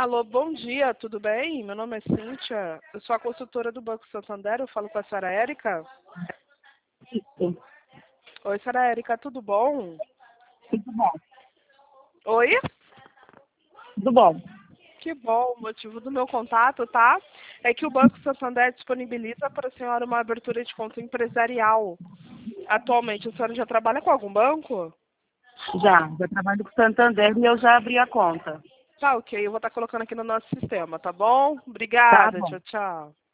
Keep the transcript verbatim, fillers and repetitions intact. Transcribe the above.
Alô, bom dia, tudo bem? Meu nome é Cíntia, eu sou a consultora do Banco Santander, eu falo com a senhora Érica. Isso, Oi, senhora Érica, tudo bom? tudo bom. Oi? Tudo bom. Que bom, o motivo do meu contato, tá? É que o Banco Santander disponibiliza para a senhora uma abertura de conta empresarial. Atualmente, a senhora já trabalha com algum banco? Já, já trabalho com o Santander e eu já abri a conta. Tá, ok, eu vou estar colocando aqui no nosso sistema, tá bom? Tá Obrigada, bom. tchau, tchau.